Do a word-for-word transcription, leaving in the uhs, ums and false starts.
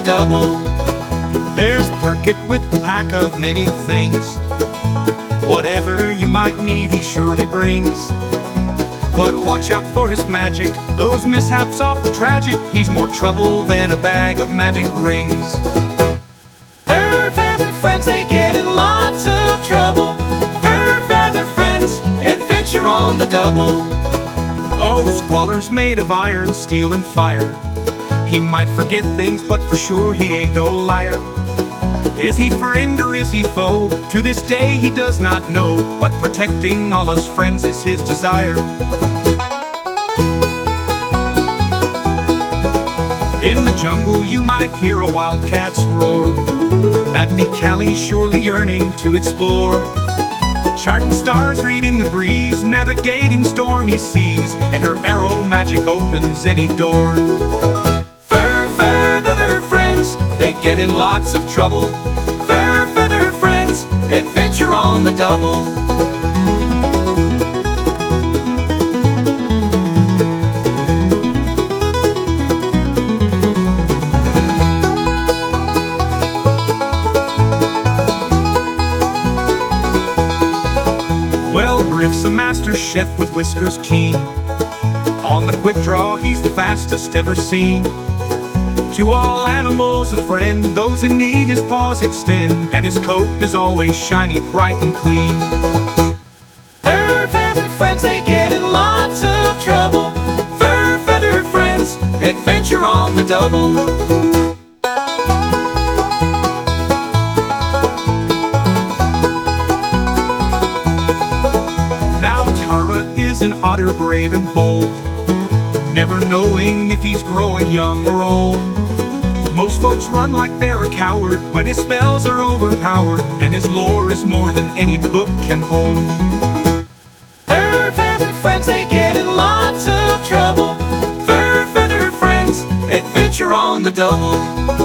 double. There's Burkett with a pack of many things. Whatever you might need, he surely brings. But watch out for his magic, those mishaps often tragic. He's more trouble than a bag of magic rings. Fur Feather Friends, they get in lots of trouble. Fur Feather Friends, adventure on the double. Oh, Squaller's made of iron, steel, and fire. He might forget things, but for sure he ain't no liar. Is he friend or is he foe? To this day he does not know, but protecting all his friends is his desire. In the jungle you might hear a wildcat's roar. That'd be Callie surely yearning to explore. Charting stars, reading the breeze, navigating stormy seas, and her arrow magic opens any door. Fur Feather Friends, they get in lots of trouble. Fur Feather Friends, adventure on the double. Well, Griff's a master chef with whiskers keen. On the quick draw, he's the fastest ever seen. To all animals a friend, those in need his paws extend, and his coat is always shiny, bright and clean. Fur Feather Friends, they get in lots of trouble. Fur Feather Friends, adventure on the double. Now Tara is an otter, brave and bold, never knowing if he's growing young or old. Most folks run like they're a coward, but his spells are overpowered, and his lore is more than any book can hold. Fur Feather Friends, they get in lots of trouble. Fur Feather Friends, adventure on the double.